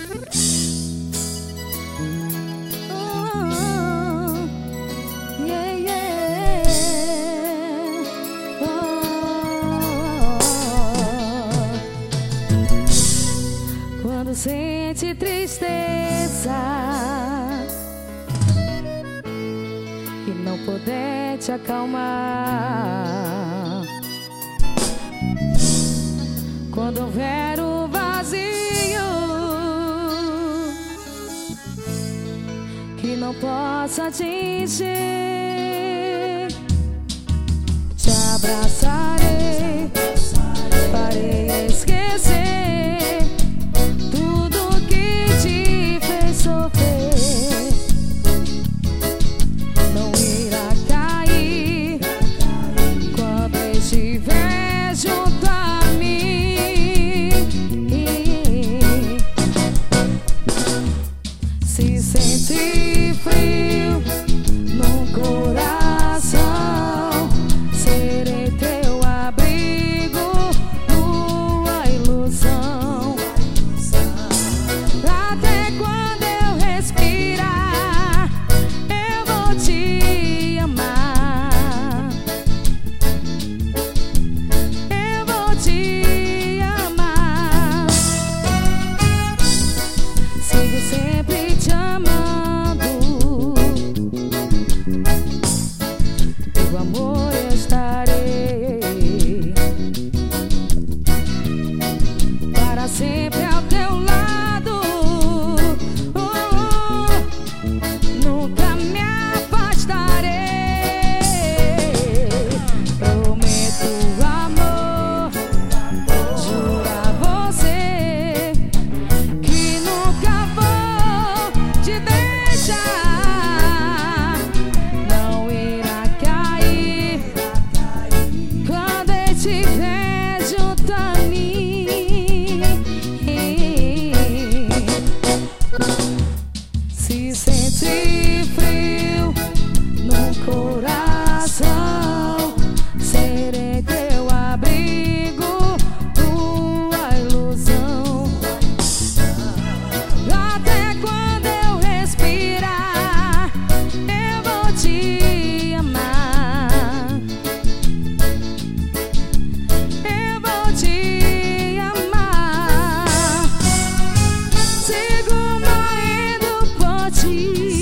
Quando sente tristeza e não puder te acalmar, quando houver um vazio que não possa atingir, te abraçarei, farei esquecer tudo que te fez sofrer. Não irá cair quando estiver junto a mim. Se sente frio no coração, serei teu abrigo, tua ilusão. Até quando eu respirar, eu vou te amar. Eu vou te amar. Sigo sempre te amando. Teu amor eu estarei para sempre ao teu lado. Nunca me afastarei. Prometo amor, juro a você que nunca vou te deixar. Não irá cair quando estiver junto a mim. Se sente frio no coração, serei teu abrigo, tua ilusão. Até quando eu respirar, eu vou te amar. Eu vou te amar. Sigo morrendo por ti.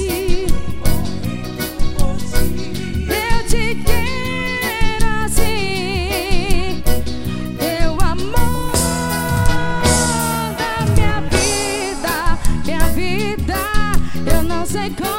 Eu te quero assim, teu amor da minha vida, eu não sei como